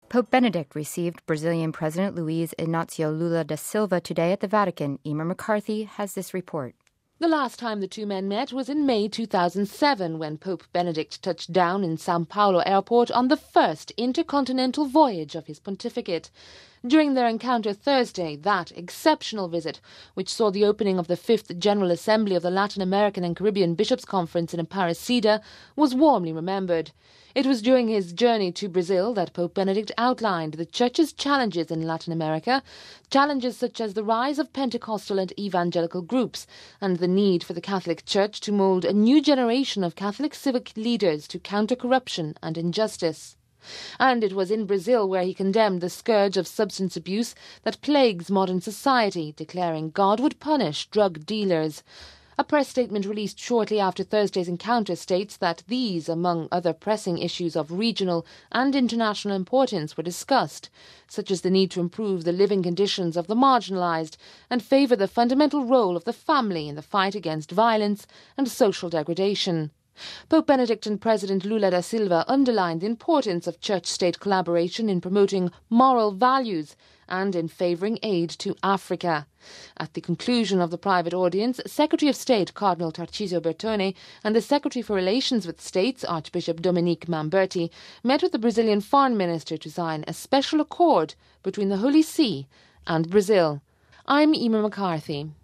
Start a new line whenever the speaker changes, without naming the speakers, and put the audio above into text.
Pope Benedict received Brazilian President Luiz Inácio Lula da Silva today at the Vatican. Emer McCarthy has this report.
The last time the two men met was in May 2007 when Pope Benedict touched down in Sao Paulo airport on the first intercontinental voyage of his pontificate. During their encounter Thursday, that exceptional visit, which saw the opening of the 5th General Assembly of the Latin American and Caribbean Bishops' Conference in Aparecida, was warmly remembered. It was during his journey to Brazil that Pope Benedict outlined the Church's challenges in Latin America, challenges such as the rise of Pentecostal and evangelical groups, and the need for the Catholic Church to mould a new generation of Catholic civic leaders to counter corruption and injustice. And it was in Brazil where he condemned the scourge of substance abuse that plagues modern society, declaring God would punish drug dealers. A press statement released shortly after Thursday's encounter states that these, among other pressing issues of regional and international importance, were discussed, such as the need to improve the living conditions of the marginalised and favour the fundamental role of the family in the fight against violence and social degradation. Pope Benedict and President Lula da Silva underlined the importance of church-state collaboration in promoting moral values and in favouring aid to Africa. At the conclusion of the private audience, Secretary of State Cardinal Tarcísio Bertone and the Secretary for Relations with States, Archbishop Dominique Mamberti, met with the Brazilian Foreign Minister to sign a special accord between the Holy See and Brazil. I'm Emer McCarthy.